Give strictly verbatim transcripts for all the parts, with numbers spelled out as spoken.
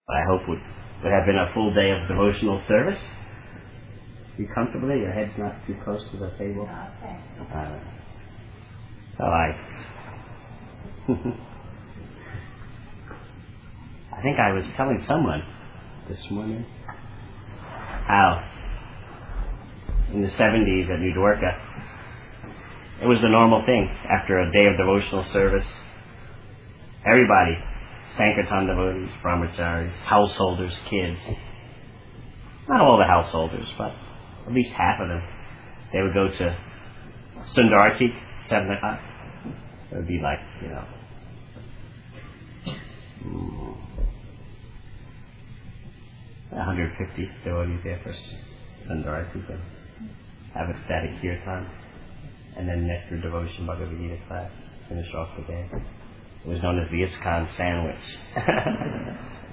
I hope would, would have been a full day of devotional service. You comfortable there? Your head's not too close to the table? No, okay. Uh, so I... I think I was telling someone this morning how in the seventies at New Dwarka, it was the normal thing after a day of devotional service. Everybody, Sankirtan devotees, brahmacharis, householders, kids, not all the householders, but at least half of them, they would go to Sundarati, seven o'clock. It would be like, you know, one hundred fifty devotees there for Sundarati, then have ecstatic kirtan, and then nectar devotion Bhagavad Gita class, finish off the day. It was known as the ISKCON sandwich.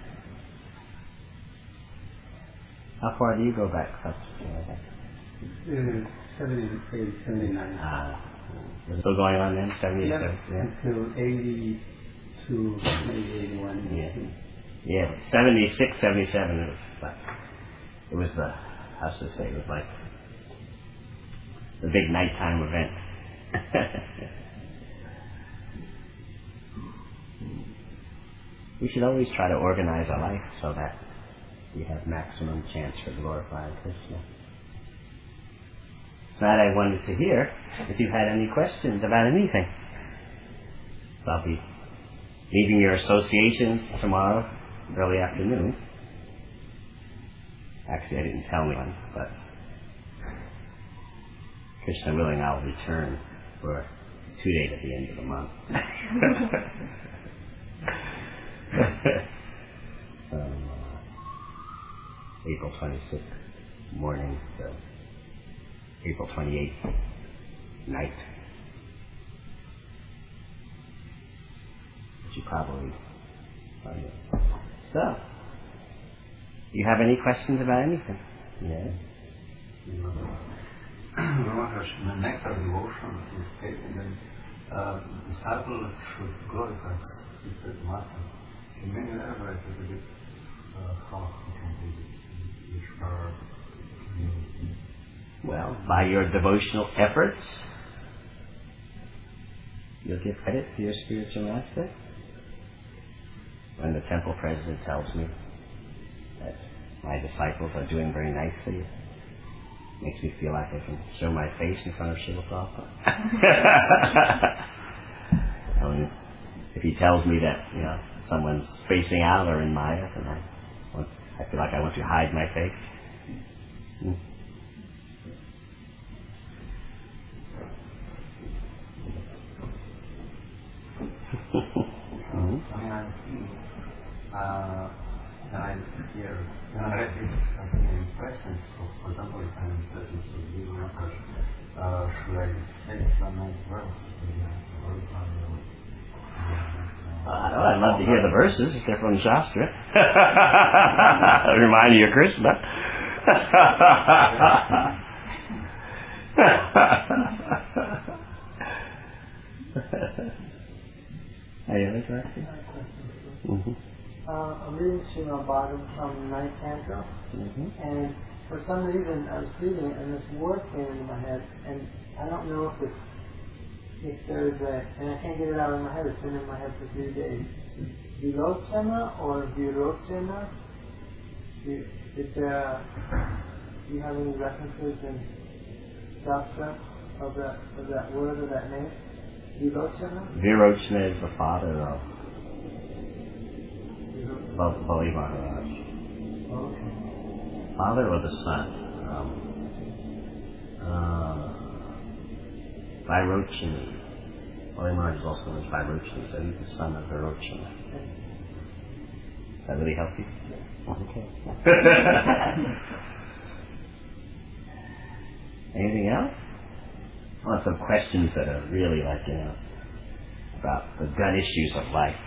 How far do you go back, Sat? Uh, seventy-eight, seventy-nine. Ah, still going on then? seventy-seven? Yeah, until eighty-two, maybe eighty-one. Yeah. Yeah, seventy-six, seventy-seven, it was like, it was the, how should I say, it was like the big nighttime event. We should always try to organize our life so that we have maximum chance for glorifying Krishna. That I wanted to hear if you had any questions about anything. So I'll be leaving your association tomorrow, early afternoon. Actually, I didn't tell anyone, but Krishna willing, I'll return for two days at the end of the month. um, April twenty-sixth morning to April twenty-eighth night. Which you probably find it. So, do you have any questions about anything? Yes. Maharaj, in the nectar devotion is stated that uh, the disciple should glorify his master. Can you elaborate a little bit uh, how he can do this? Which are Well, by your devotional efforts, you'll give credit to your spiritual master. When the temple president tells me that my disciples are doing very nicely, it makes me feel like I can show my face in front of Srila Prabhupada. And if he tells me that, you know, someone's spacing out or in Maya, then I, want, I feel like I want to hide my face. Hmm. mm-hmm. I mean, I see, uh, when I hear, when I read this, I think in questions, so for example, if I'm in presence of you, uh, should I say some nice verse? Uh, I'd love to hear the verses if they're from Shastra. Remind you of Krishna. Any other questions? Mm-hmm. Uh, I'm reading Srimad Bhagavatam from ninth canto, Mm-hmm. and for some reason I was reading it and this word came into my head, and I don't know if it's if there's a, and I can't get it out of my head, it's been in my head for three days. Vilochana or Virochana? Is there, do you have any references in Shastra of that, of that word or that name? Vilochana? Virochana is the father of Bali Maharaj. Okay. Father or the son? Um, uh, Virochana. Bali Maharaj is also known as Virochana, so he's the son of Virochana. Does that really help you? Okay. Anything else? I want some questions that are really like, you know, about the gut issues of life.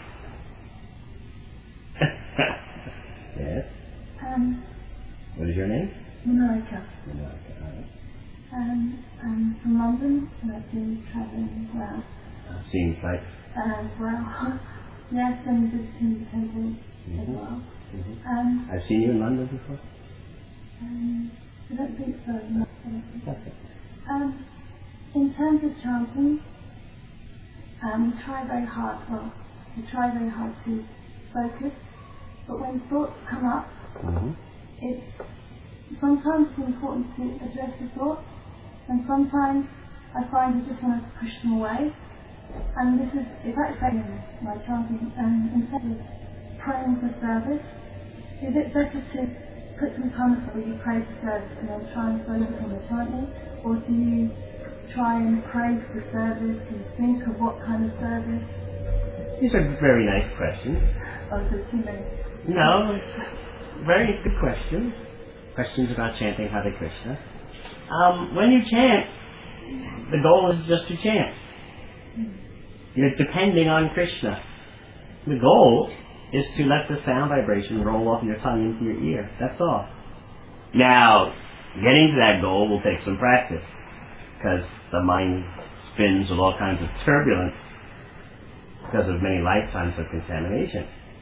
Yes? Um, What is your name? Monica. Monica, all right. Um, I'm from London, and I've been travelling well. Uh, seeing sights? Uh, well, yes, and visiting the temples Mm-hmm. as well. Mm-hmm. Um, I've seen you in London before. um, I don't think so. No, I don't think so. Okay. Um, in terms of chanting, um, we try very hard, well, we try very hard to focus, but when thoughts come up, Mm-hmm. it's sometimes it's important to address the thoughts, and sometimes I find I just want to push them away. And this is, it's actually in my chanting, um, instead of praying for service, is it better to put some time aside where you pray for service and then try and focus on the chanting, or do you try and pray for service and think of what kind of service? These are very nice questions. Oh, so too many. No, it's very good questions. Questions about chanting Hare Krishna. Um, when you chant, the goal is just to chant. You're depending on Krishna. The goal is to let the sound vibration roll off your tongue into your ear. That's all. Now, getting to that goal will take some practice, because the mind spins with all kinds of turbulence because of many lifetimes of contamination.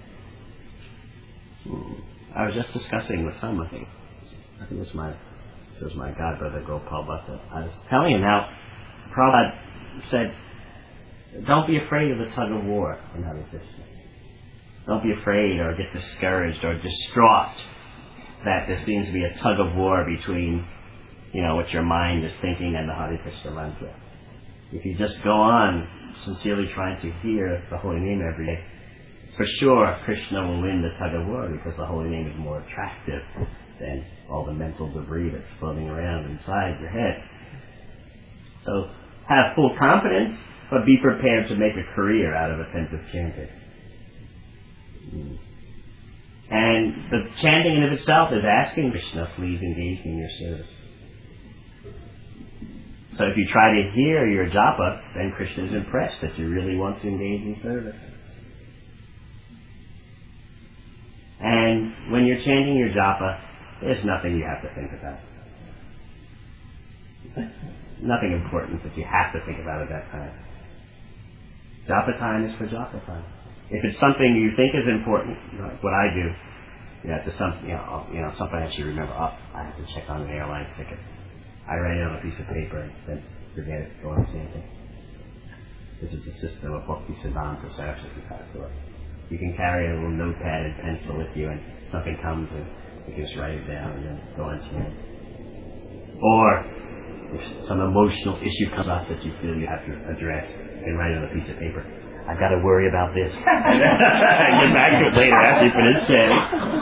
Hmm. I was just discussing with someone, I think, I think it was my, it was my godbrother Gopal Bhatta. I was telling him how Prabhupada said, don't be afraid of the tug of war in Hare Krishna. Don't be afraid or get discouraged or distraught that there seems to be a tug of war between, you know, what your mind is thinking and the Hare Krishna mantra. If you just go on sincerely trying to hear the holy name every day, for sure Krishna will win the tug of war, because the holy name is more attractive than all the mental debris that's floating around inside your head. So have full confidence, but be prepared to make a career out of attentive chanting. Mm. And the chanting in of itself is asking Krishna, please engage me in your service. So if you try to hear your japa, then Krishna is impressed that you really want to engage in service. And when you're chanting your japa, there's nothing you have to think about. Nothing important that you have to think about at that time. Japa time is for japa time. If it's something you think is important, like what I do, you know, to some, you know, you know, something I should remember, oh, I have to check on an airline ticket. I write it on a piece of paper and then forget it, go on chanting. This is the system of Bhakti Siddhanta Saraswati Thakur. You can carry a little notepad and pencil with you, and something comes and you can just write it down and then go on chanting. Or if some emotional issue comes up that you feel you have to address, you can write it on a piece of paper. I've got to worry about this. Get back to it later after you finish chanting.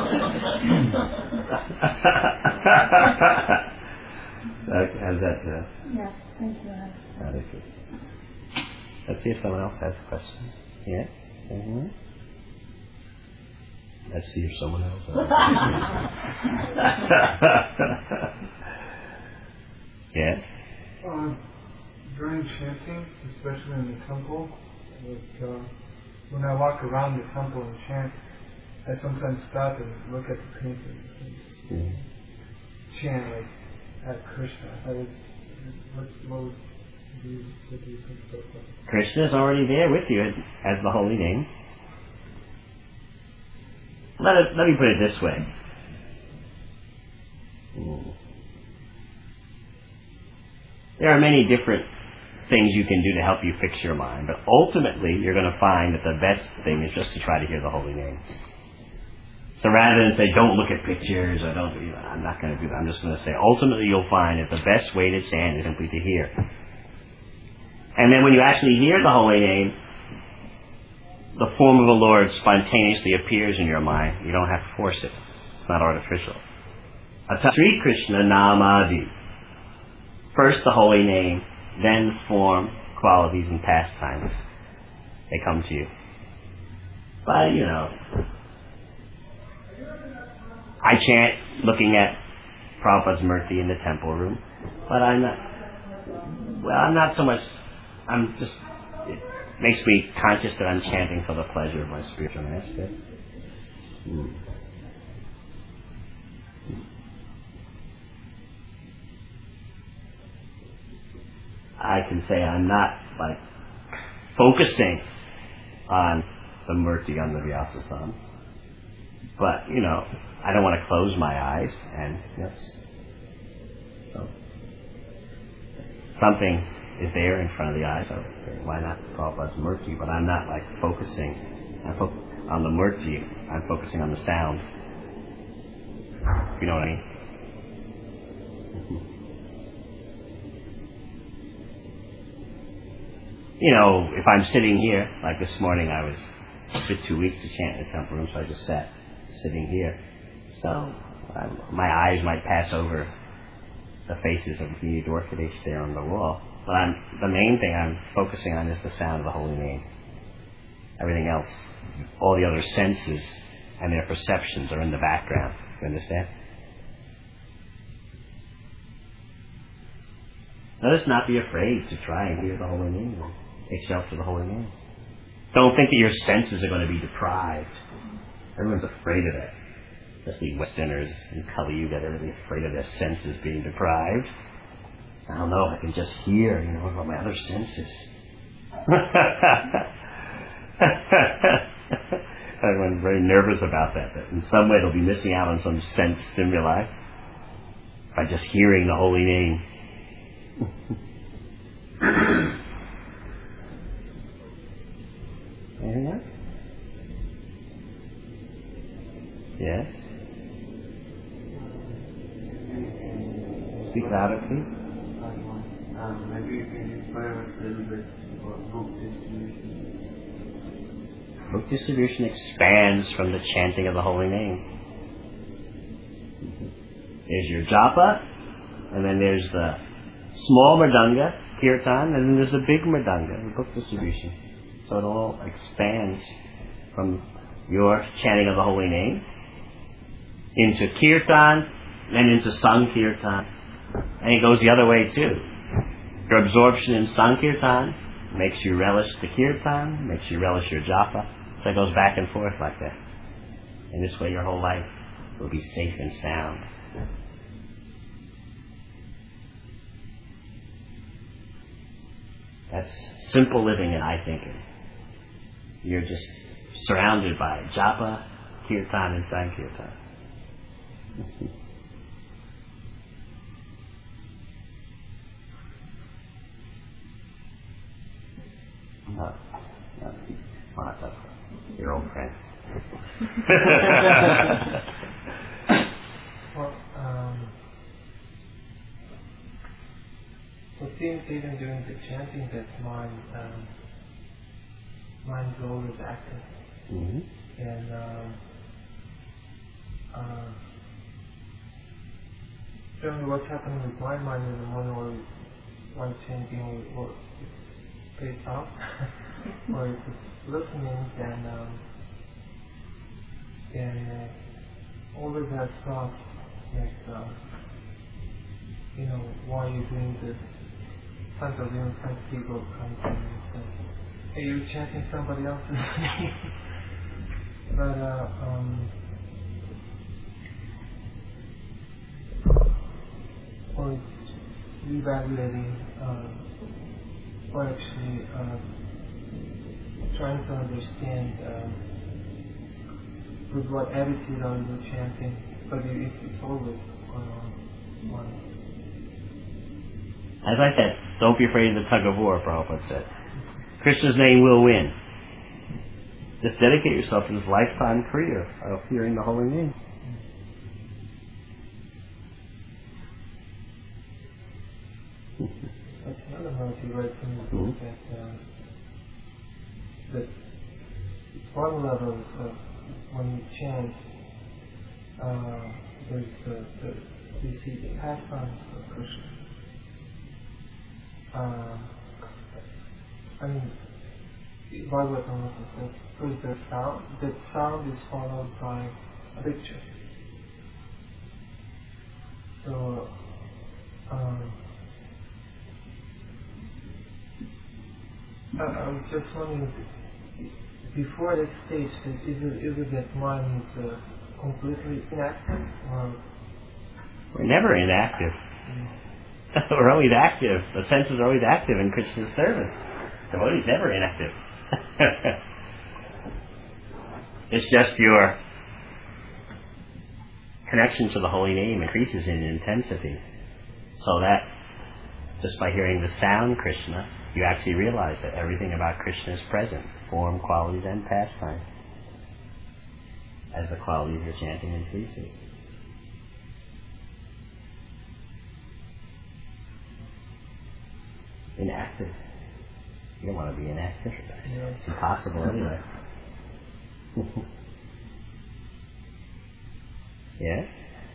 Okay, how's that? Uh, Yeah, thank you. Very good. Let's see if someone else has a question. Yes? Mm-hmm. Let's see if someone else has a question. Yes? Uh, during chanting, especially in the temple, like, uh, when I walk around the temple and chant, I sometimes stop and look at the paintings and just Mm-hmm. chant like at Krishna. I was, what, what, would you, what do you think about that? Krishna is already there with you as, as the holy name. Let, it, let me put it this way. Mm. There are many different things you can do to help you fix your mind, but ultimately you're going to find that the best thing is just to try to hear the holy name. So rather than say, don't look at pictures, or don't, you know, I'm not going to do that. I'm just going to say, ultimately you'll find that the best way to chant is simply to hear. And then when you actually hear the holy name, the form of the Lord spontaneously appears in your mind. You don't have to force it. It's not artificial. Sri Krishna Namadi. First the holy name, then form, qualities, and pastimes. They come to you. But, you know, I chant looking at Prabhupada's Murti in the temple room, but I'm not, well, I'm not so much, I'm just, it makes me conscious that I'm chanting for the pleasure of my spiritual master. Hmm. I can say I'm not, like, focusing on the Murti on the Vyasasana. But, you know, I don't want to close my eyes, and, you know, so something is there in front of the eyes, so why not Prabhupada's murti? But I'm not, like, focusing I'm fo- on the murti, I'm focusing on the sound. You know what I mean? You know, if I'm sitting here, like this morning I was a bit too weak to chant in the temple room, so I just sat sitting here. So um, my eyes might pass over the faces of the Dwarkadish there on the wall. But I'm, the main thing I'm focusing on is the sound of the holy name. Everything else, all the other senses and their perceptions are in the background. You understand? Let us not be afraid to try and hear the holy name. Take shelter of the holy name. Don't think that your senses are going to be deprived. Everyone's afraid of that. Especially Westerners in Kali Yuga, they're really afraid of their senses being deprived. I don't know, I can just hear, you know, what about my other senses? Everyone's very nervous about that, that in some way they'll be missing out on some sense stimuli by just hearing the holy name. Anything else? Yes? Speak louder, please. Um, maybe you can explain a little bit about book distribution. Book distribution expands from the chanting of the holy name. There's your japa, and then there's the small mridanga, kirtan, and then there's the big mridanga, the book distribution. So it all expands from your chanting of the holy name into kirtan, then into sankirtan. And it goes the other way too. Your absorption in sankirtan makes you relish the kirtan, makes you relish your japa. So it goes back and forth like that. And this way your whole life will be safe and sound. That's simple living and I thinking. You're just surrounded by japa, kirtan, and sankirtan. No, no, Mahatattva, your old friend. Well, um, it seems even during the chanting that mind, um, mind's always active. Mm-hmm. And um, uh, generally what's happening with my mind in the morning or while chanting or, or it stays out or if it's listening, then um, then uh, always has thoughts like, uh, you know, why are you doing this? Sometimes even some people come to me and say, hey, you're chanting somebody else's name. But, uh, um, or it's reevaluating, uh, or actually, uh, trying to understand, uh, with what attitude are you chanting, but it, it's always going on. on. As I said, don't be afraid of the tug of war, Prabhupada said. Krishna's name will win. Just dedicate yourself to this lifetime career of hearing the holy name. That's another note he writes in the book Mm-hmm. that, uh, that one level of when you chant, uh, there's the, the, you see the pastimes of Krishna. Uh, I mean, Bhagavatam also says, first there's sound, that sound is followed by a picture. So, um, I, I was just wondering, before that stage, is it, is it that mind is uh, completely inactive? Or We're never inactive. We're always active. The senses are always active in Krishna's service. The body's never inactive. It's just your connection to the holy name increases in intensity. So that just by hearing the sound Krishna, you actually realize that everything about Krishna is present, form, qualities, and pastime, as the quality of your chanting increases. Inactive. You don't want to be inactive. It's impossible anyway. Yeah?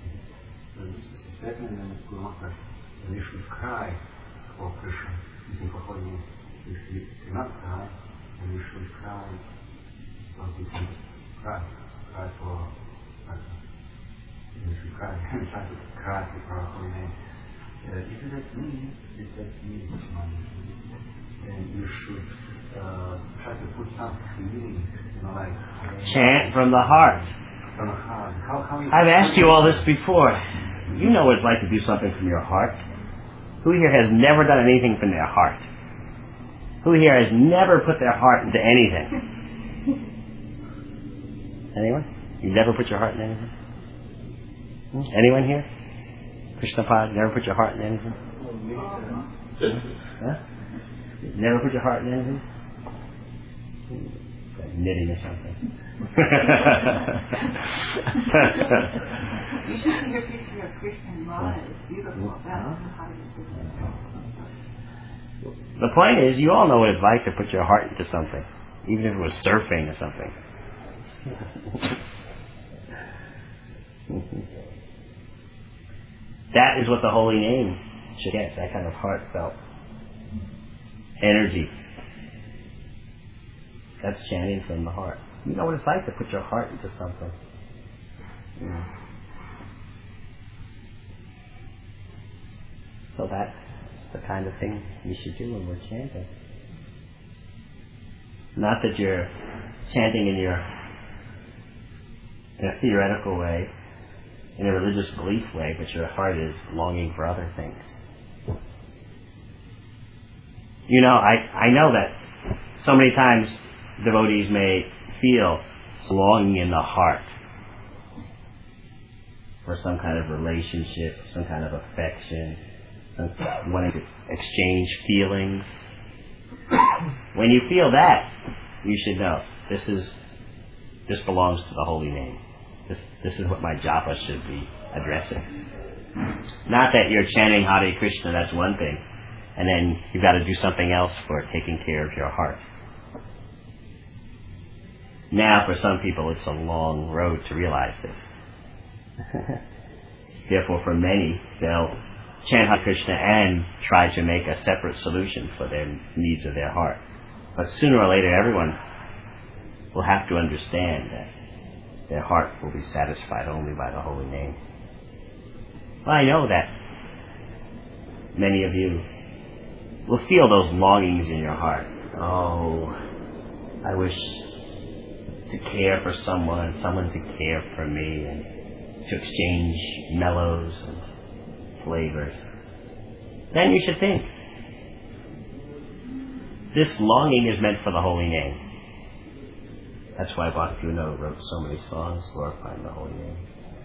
We should cry for Krishna. If we cannot cry, then we should cry because we can cry. Cry for Krishna. We should cry. Try to cry for our holy name. Uh, if that means, if that means then you should uh, try to put some feeling, you know, like uh, chant from the heart. From the heart. How, how you I've asked you all this before. You know what it's like to do something from your heart. Who here has never done anything from their heart? Who here has never put their heart into anything? Anyone? You never put your heart in anything? Hmm? Anyone here? Krishnapad, never put your heart in anything? Huh? Never put your heart in anything? Like knitting or something. You should see your picture of Krishna and Radha. It's beautiful. That's how you do it. The point is, you all know what it's like to put your heart into something, even if it was surfing or something. That is what the holy name should get, that kind of heartfelt energy. That's chanting from the heart. You know what it's like to put your heart into something. Yeah. So that's the kind of thing you should do when we're chanting. Not that you're chanting in your in a theoretical way, in a religious belief way, but your heart is longing for other things. You know, I, I know that so many times devotees may feel longing in the heart for some kind of relationship, some kind of affection, some, wanting to exchange feelings. When you feel that, you should know this is this belongs to the holy name. This this is what my japa should be addressing. Not that you're chanting Hare Krishna, that's one thing, and then you've got to do something else for taking care of your heart. Now, for some people, it's a long road to realize this. Therefore, for many, they'll chant Hare Krishna and try to make a separate solution for their needs of their heart. But sooner or later, everyone will have to understand that their heart will be satisfied only by the holy name. Well, I know that many of you will feel those longings in your heart. Oh, I wish to care for someone, someone to care for me, and to exchange mellows and flavors. Then you should think, this longing is meant for the holy name. That's why Bhaktivinoda wrote so many songs glorifying the holy name.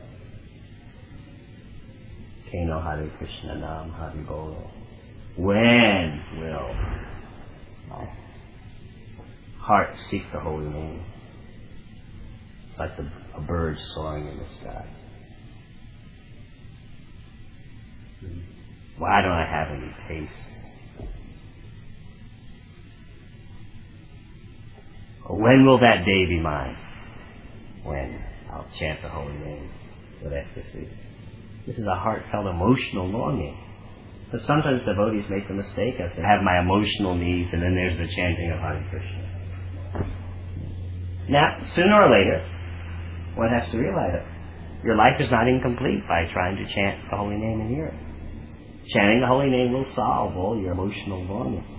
Keno Hare Krishna Nam Hari Bolo. When will my heart seek the holy name? It's like the, a bird soaring in the sky. Why don't I have any taste? When will that day be mine? When I'll chant the holy name with ecstasy. This is a heartfelt emotional longing. But sometimes devotees make the mistake of, I have my emotional needs, and then there's the chanting of Hare Krishna. Now, sooner or later, one has to realize it. Your life is not incomplete by trying to chant the holy name and hear it. Chanting the holy name will solve all your emotional longings.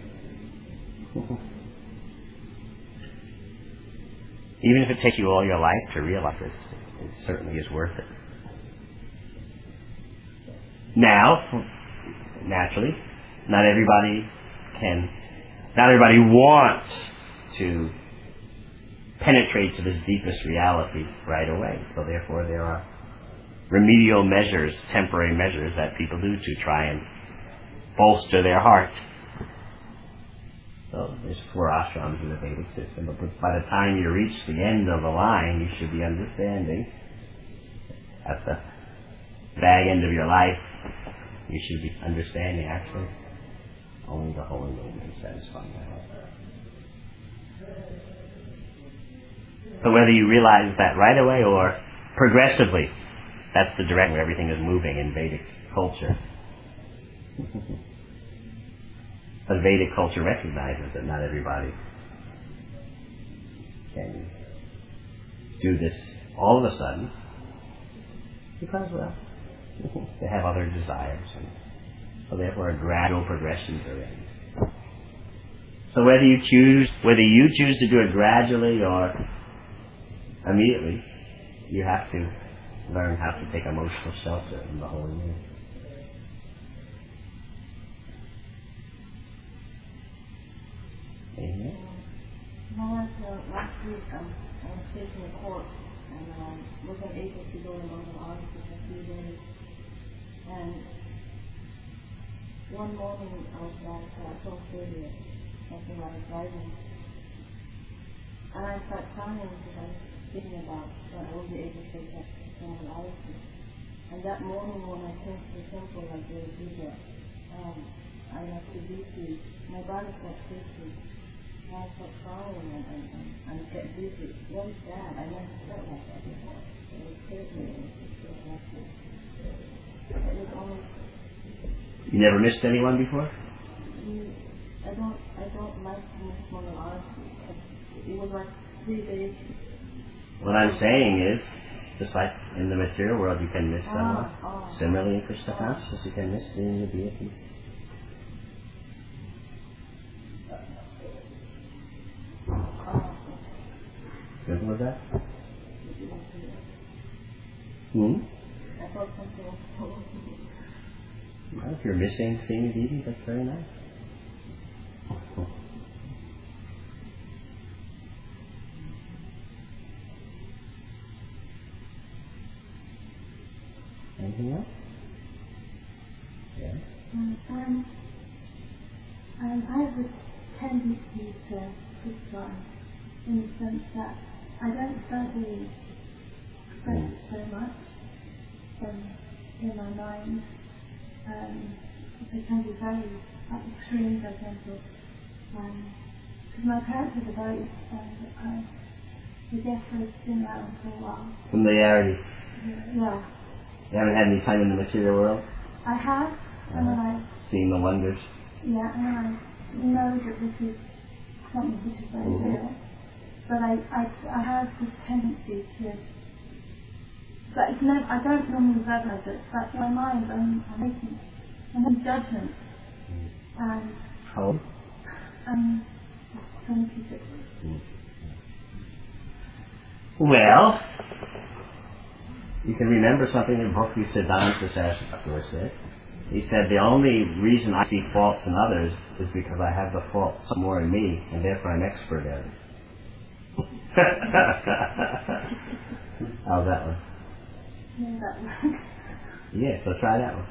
Even if it takes you all your life to realize this, it certainly is worth it. Now, naturally, not everybody can, not everybody wants to penetrate to this deepest reality right away. So therefore there are remedial measures, temporary measures that people do to try and bolster their heart. So there's four ashrams in the Vedic system, but by the time you reach the end of the line, you should be understanding. At the bag end of your life, you should be understanding actually only the Holy Name can satisfy my heart. So whether you realize that right away or progressively, that's the direction where everything is moving in Vedic culture. But Vedic culture recognizes that not everybody can do this all of a sudden because, well, they have other desires, and so therefore a gradual progression to it. So whether you choose, whether you choose to do it gradually or immediately, you have to learn how to take emotional shelter in the Holy Name. Amen. Last, uh, last week um, I was taking a course and um, wasn't able to go in on the arts for a few days. And one morning I was at uh, twelve thirty, something I was driving. And I started crying because I was thinking about that I wouldn't be able to take that normality. And that morning when I came to the temple like they do that, um, I left the duty, my body felt shaky. And I started crying and, and, and, and get dizzy. What is that? I never felt like that before. It was crazy. It was so happy. It was always... You never missed anyone before? I don't, I don't like to miss normality. It was like three days. What I'm saying is, just like in the material world you can miss someone, Oh, oh. similarly in Krishna consciousness you can miss seeing the deities. Simple as that? Hmm? I thought something was wrong. Well, if you're missing seeing the deities, that's very nice. Anything else? Yeah. Um, um, um, I have a tendency to criticize in the sense that I don't study French so much um, in my mind. Um, it can be very like, extreme, for example. Because my parents are devout, and I, I guess they've been around for a while. Familiarity. Yeah. You haven't had any time in the material world? I have, and then I Seeing the wonders? Yeah, and I know that this is something which is very Mm-hmm. real. But I, I, I have this tendency to, but it's never, I don't normally verbalize it, but in my mind I'm, I'm making, I'm making judgments. And, How old? um, twenty-six. Well, you can remember something that Bhakti Siddhanta Saraswati said. He said, the only reason I see faults in others is because I have the faults more in me, and therefore I'm expert at it. How's that one? Yeah, that works. Yeah, so try that one.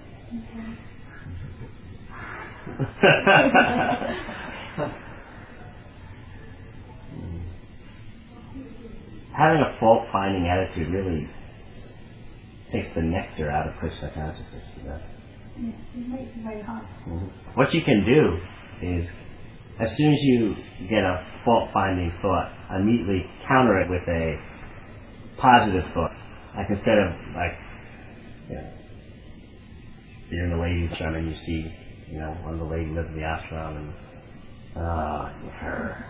Having a fault-finding attitude really takes the nectar out of Krishna consciousness. You know? Yeah, it makes it very hard. Mm-hmm. What you can do is, as soon as you get a fault-finding thought, immediately counter it with a positive thought. Like instead of like, you know, you're in the ladies' ashram and you see, you know, one of the ladies lives in the ashram and, ah, oh, her.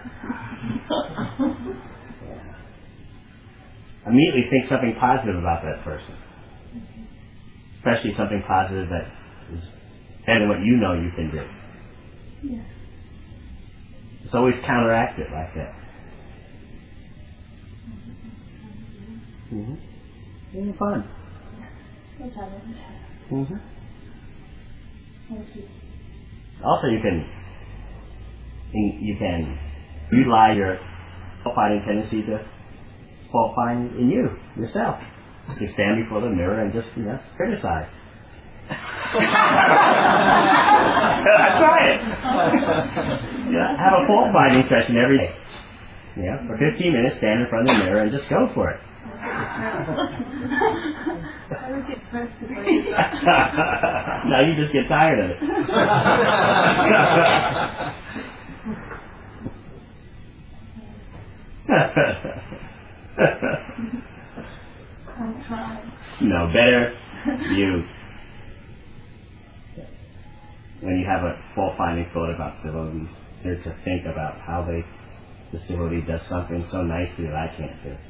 Yeah. Immediately think something positive about that person. Especially something positive that is better than what you know you can do. Yeah. It's always counteract it like that. Mm-hmm. It's fun. Good challenge. Mm-hmm. Thank you. Also, you can you can utilize your fault finding tendency to fault find in you yourself. You stand before the mirror and just, you know, criticize. Try it. Yeah, have a fault finding session every day. Yeah, for fifteen minutes, stand in front of the mirror and just go for it. I would get frustrated. Now you just get tired of it. I'll try. No, better you. When you have a fault-finding thought about devotees, they're to think about how they, this devotee does something so nicely that I can't do.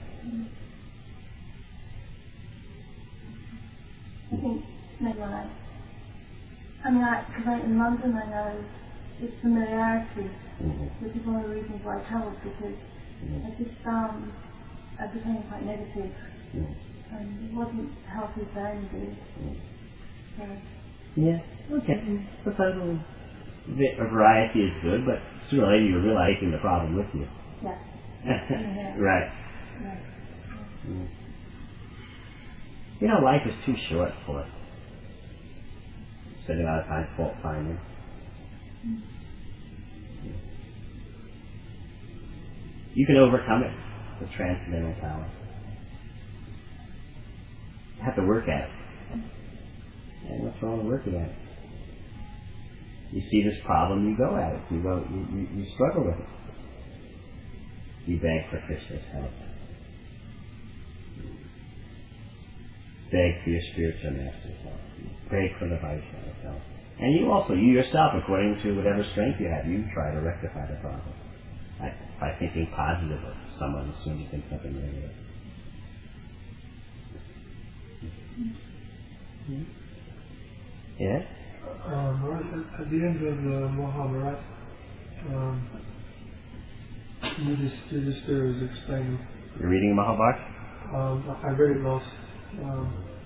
I think maybe I, I mean, because I, in London I know it's familiarity, Mm-hmm. which is one of the reasons why I travelled, because Mm-hmm. I just found I became quite negative Mm-hmm. and it wasn't healthy for anybody. Mm-hmm. So, Yeah, okay. Sometimes a variety is good, but sooner or later you're realizing the problem with you. yeah. Yeah. Right. Yeah. Mm. You know, life is too short for spending a lot of time fault finding. Mm. You can overcome it with transcendental power. You have to work at it. And what's wrong with working at it? You see this problem, you go at it. You go, you, you, you struggle with it. You beg for Krishna's help. Beg for your spiritual master's help. Beg for the Vaishnava's help. And you also, you yourself, according to whatever strength you have, you try to rectify the problem. By, by thinking positive of someone as soon as you think something negative. Mm-hmm. Yeah? Um, right at, at the end of the Mahabharata, um, Yudhishthira is explaining. You're reading Mahabharata? Um, I read it last, um,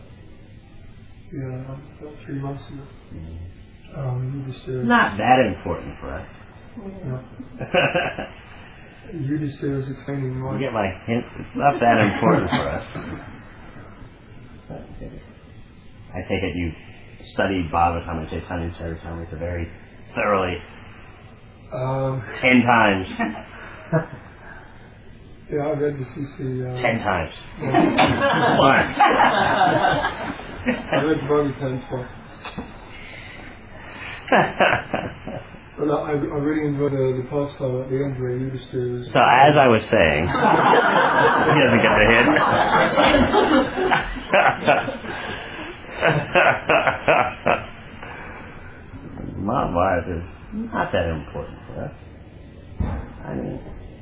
yeah, about three months ago. Mm-hmm. Um, Yudhishthira. Not that important for us. No. Yudhishthira is explaining why. You get my hint? It's not that important for us. I take it you studied Bhagavatam and Chaitanya Charitamrita very thoroughly. Um, Ten times. yeah, I read the C C. Um, Ten times. Yeah. One. I read Bhagavatam twice. Well, I, I really enjoyed the, the pastime at the end where Yudhishthira was... So as I was saying, he doesn't get the hint. Mahabharata is not that important for us. I mean,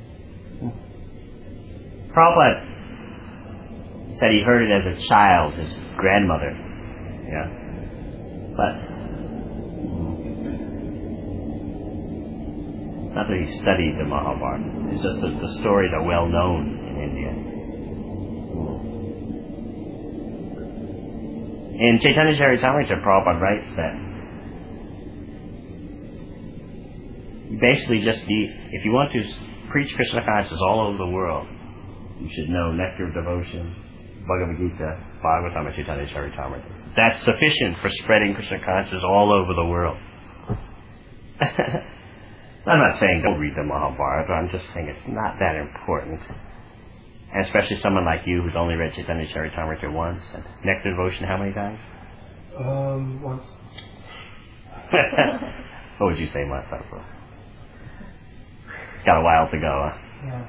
Prabhupada said he heard it as a child, his grandmother. Yeah. But not that he studied the Mahabharata. It's just that the stories are well known in India. In Chaitanya Charitamrita, Prabhupada writes that you basically just need, if you want to preach Krishna consciousness all over the world, you should know Nectar of Devotion, Bhagavad Gita, Bhagavatam, and Chaitanya Charitamrita. That's sufficient for spreading Krishna consciousness all over the world. I'm not saying don't read the Mahabharata, I'm just saying it's not that important. And especially someone like you who's only read Chaitanya Charitamrita once, and Nectar Devotion how many times? Um, once. What would you say, Masato? Got a while to go, huh? Yeah.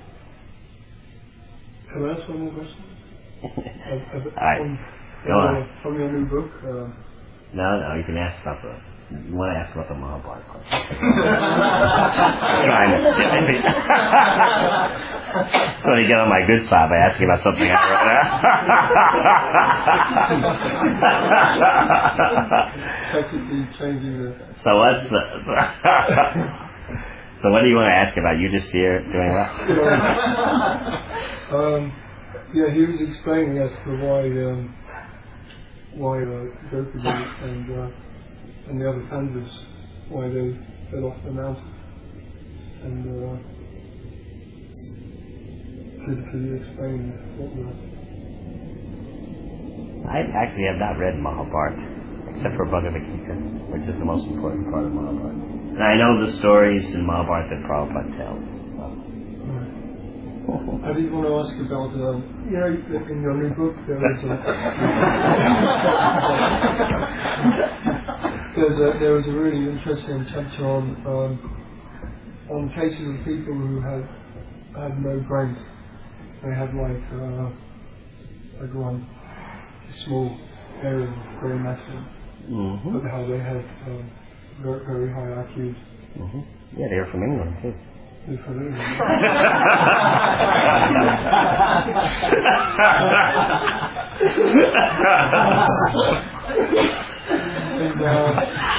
Can I ask one more question? uh, uh, Alright, from, go uh, on. From your new book. Uh, No, no, you can ask about the... You want to ask about the Mahabharata part. Trying to... So you get on my good side by asking about something I wrote. Practically changing the... So what's the... So what do you want to ask about? You just here doing what? um, yeah, he was explaining as to why um, why uh, Gopinath and uh, and the other Pandavas, why they fell off the mountain. And uh, could, could you explain what was? I actually have not read Mahabharata, except for Bhagavad Gita, which is the most important part of Mahabharata. And I know the stories in Mahabharata that Prabhupada tells. I did want to ask about, um, you know, in your new book there was a, there's a there was a really interesting chapter on um, on cases of people who have had no brain. They have like uh, like one small area of grey matter, Mm-hmm. but how they have um, very, very high I Qs. Mm-hmm. Yeah, they're from England too. Good for them. And, uh,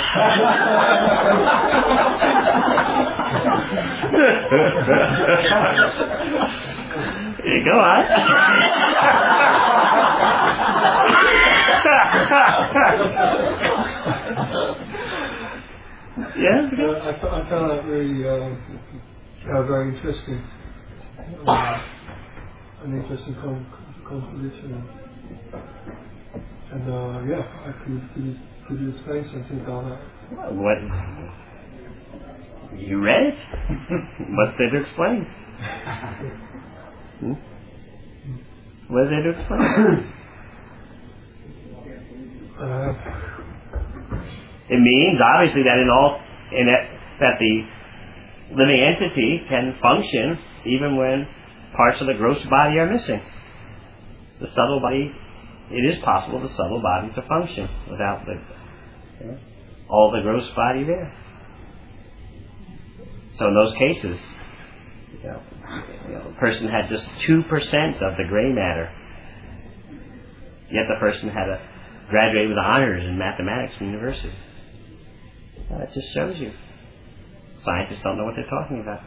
Go on. Yeah. uh, I, th- I found that really uh, uh, very interesting. Uh, an interesting con- contribution. And uh, yeah, I could, could, you, could you explain something about that? What? You read it? What's there to explain? Hmm? What is there to explain? Uh, It means, obviously, that in all, in it, that the living entity can function even when parts of the gross body are missing. The subtle body, it is possible for the subtle body to function without the you know, all the gross body there. So in those cases, you know, you know, the person had just two percent of the gray matter, yet the person had a graduate with honors in mathematics from university. Well, that just shows you. Scientists don't know what they're talking about.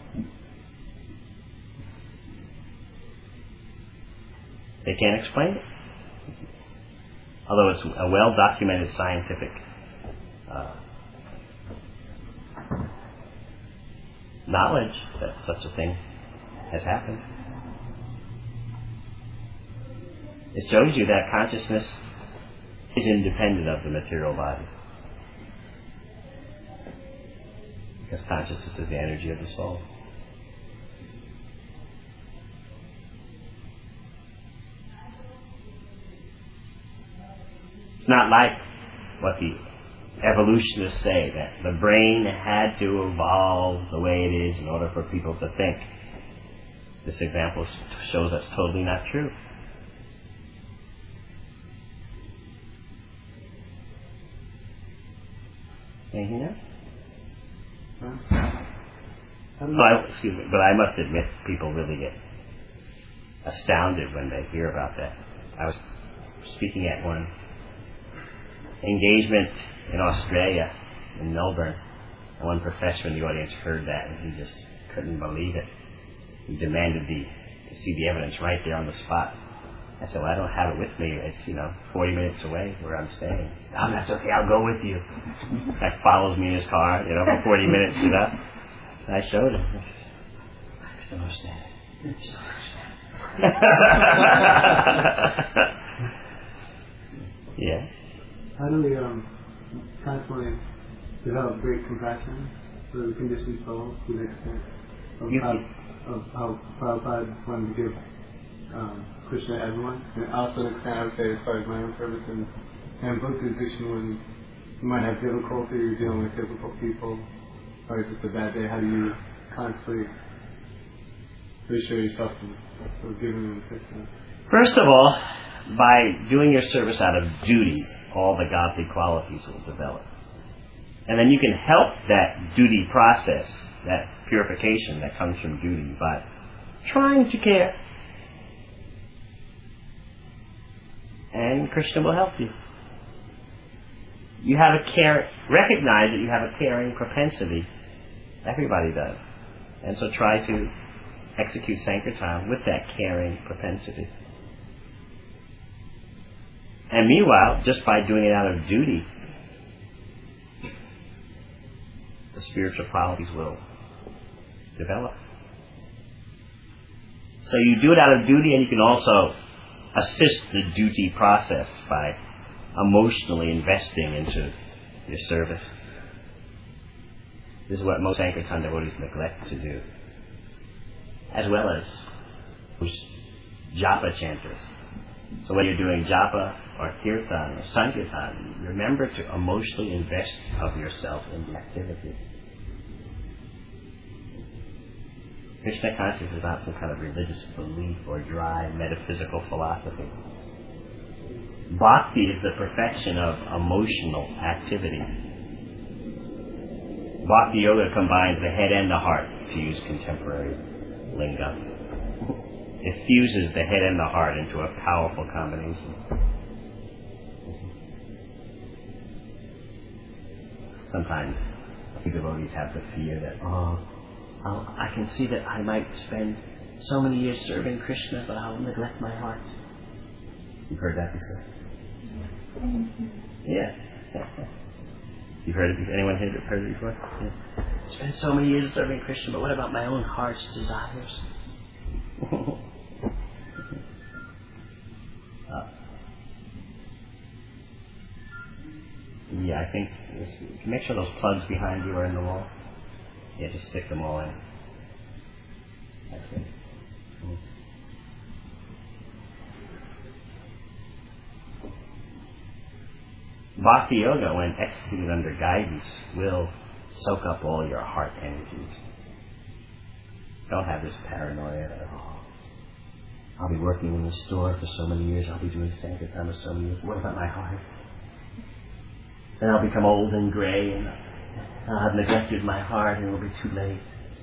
They can't explain it. Although it's a well-documented scientific uh, knowledge that such a thing has happened. It shows you that consciousness is independent of the material body. Because consciousness is the energy of the soul. It's not like what the evolutionists say, that the brain had to evolve the way it is in order for people to think. This example shows that's totally not true. Anything else? But I, excuse me, but I must admit, people really get astounded when they hear about that. I was speaking at one engagement in Australia, in Melbourne, and one professor in the audience heard that, and he just couldn't believe it. He demanded the, to see the evidence right there on the spot. I said, well, I don't have it with me. It's, you know, forty minutes away where I'm staying. Oh, that's okay, I'll go with you. That follows me in his car, you know, for forty minutes, you know. And I showed him. I still understand it. I still understand. Yeah. How do we um, constantly develop great compassion for the conditioned soul to the extent of You how, of how Prabhupada wanted to give um, Krishna to everyone? And also, to an extent, I would say, as far as my own service and, and book position, when you might have difficulty, you're dealing with difficult people, or it's just a bad day, how do you constantly reassure yourself of giving them Krishna? First of all, by doing your service out of duty, all the godly qualities will develop. And then you can help that duty process, that purification that comes from duty, by trying to care. And Krishna will help you. You have a care, recognize that you have a caring propensity. Everybody does. And so try to execute Sankirtan with that caring propensity. And meanwhile, just by doing it out of duty, the spiritual qualities will develop. So you do it out of duty, and you can also assist the duty process by emotionally investing into your service. This is what most Sankirtan devotees neglect to do, as well as japa chanters. So when you're doing japa or kirtan or sankirtan, remember to emotionally invest of yourself in the activity. Krishna consciousness is not some kind of religious belief or dry metaphysical philosophy. Bhakti is the perfection of emotional activity. Bhakti yoga combines the head and the heart, to use contemporary lingo. It fuses the head and the heart into a powerful combination. Sometimes devotees have the fear that, oh, I'll, I can see that I might spend so many years serving Krishna, but I'll neglect my heart. You've heard that before? Yeah. You've heard it before? Anyone heard it, heard it before? Yeah. Spend so many years serving Krishna, but what about my own heart's desires? uh, yeah, I think make sure those plugs behind you are in the wall. Yeah, just stick them all in. That's it. Mm. Bhakti yoga, when executed under guidance, will soak up all your heart energies. Don't have this paranoia that, oh, I'll be working in the store for so many years, I'll be doing Sankirtan for so many years. What about my heart? Then I'll become old and gray and I'll have neglected my heart and it will be too late.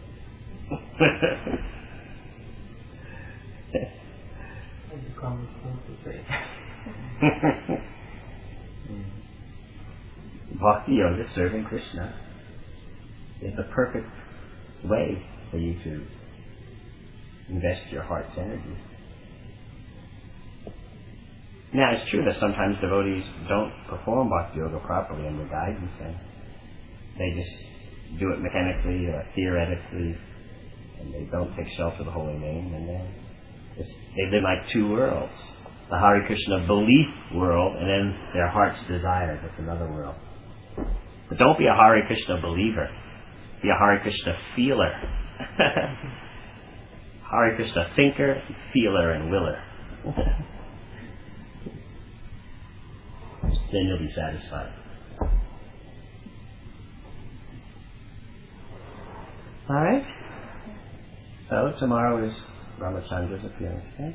Bhakti yoga, serving Krishna, is the perfect way for you to invest your heart's energy. Now, it's true that sometimes devotees don't perform Bhakti yoga properly under guidance, and they just do it mechanically or theoretically, and they don't take shelter of the holy name, and then they live like two worlds. The Hare Krishna belief world, and then their heart's desire. That's another world. But don't be a Hare Krishna believer. Be a Hare Krishna feeler. Hare Krishna thinker, feeler, and willer. Then you'll be satisfied. Alright? So tomorrow is Ramachandra's appearance day.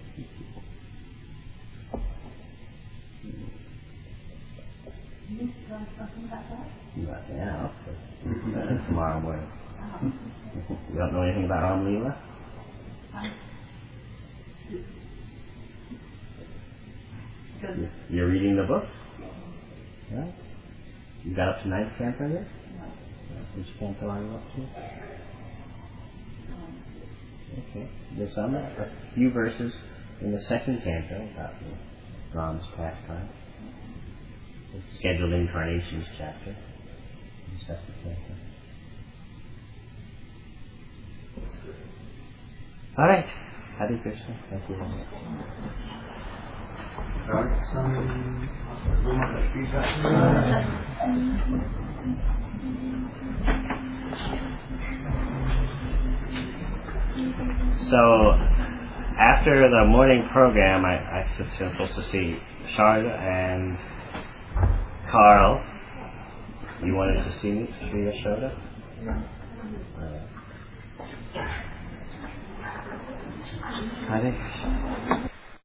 Not now, but uh, tomorrow morning. You don't know anything about Ram Leela? You're reading the books? Yeah? You got up to ninth canto yet? Which canto are you up to? Okay. There's some, a few verses in the second canto about the Ram's pastime. The Scheduled Incarnations chapter. The second canto. Alright. Hare Krishna. Thank you very much. So, after the morning program, I, I was supposed to see Sharda and Carl. You wanted to see me, Sri Yashoda? Hare Krishna.